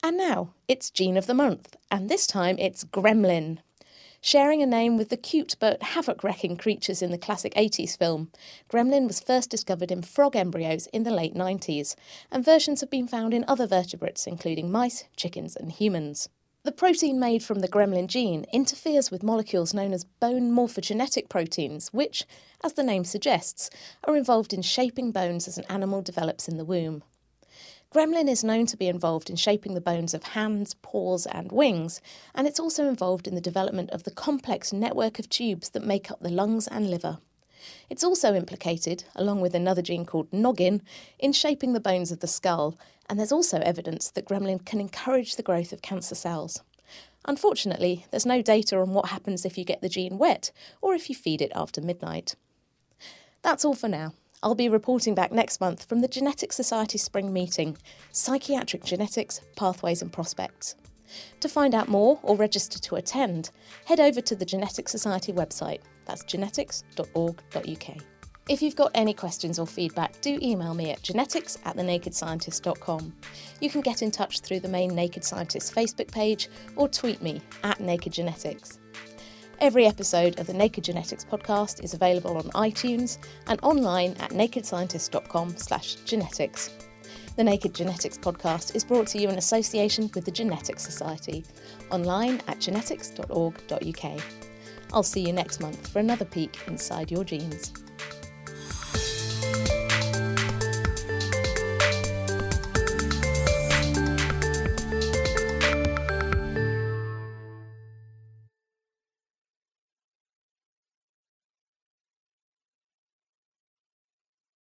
And now, it's Gene of the Month, and this time it's Gremlin. Sharing a name with the cute but havoc-wrecking creatures in the classic 80s film, Gremlin was first discovered in frog embryos in the late 90s, and versions have been found in other vertebrates including mice, chickens and humans. The protein made from the gremlin gene interferes with molecules known as bone morphogenetic proteins, which, as the name suggests, are involved in shaping bones as an animal develops in the womb. Gremlin is known to be involved in shaping the bones of hands, paws and wings, and it's also involved in the development of the complex network of tubes that make up the lungs and liver. It's also implicated, along with another gene called noggin, in shaping the bones of the skull, and there's also evidence that gremlin can encourage the growth of cancer cells. Unfortunately, there's no data on what happens if you get the gene wet or if you feed it after midnight. That's all for now. I'll be reporting back next month from the Genetics Society Spring Meeting, Psychiatric Genetics, Pathways and Prospects. To find out more or register to attend, head over to the Genetics Society website. That's genetics.org.uk. If you've got any questions or feedback, do email me at genetics@thenakedscientist.com. You can get in touch through the main Naked Scientists Facebook page or tweet me @NakedGenetics. Every episode of the Naked Genetics podcast is available on iTunes and online at nakedscientist.com/genetics. The Naked Genetics podcast is brought to you in association with the Genetics Society, online at genetics.org.uk. I'll see you next month for another peek inside your genes.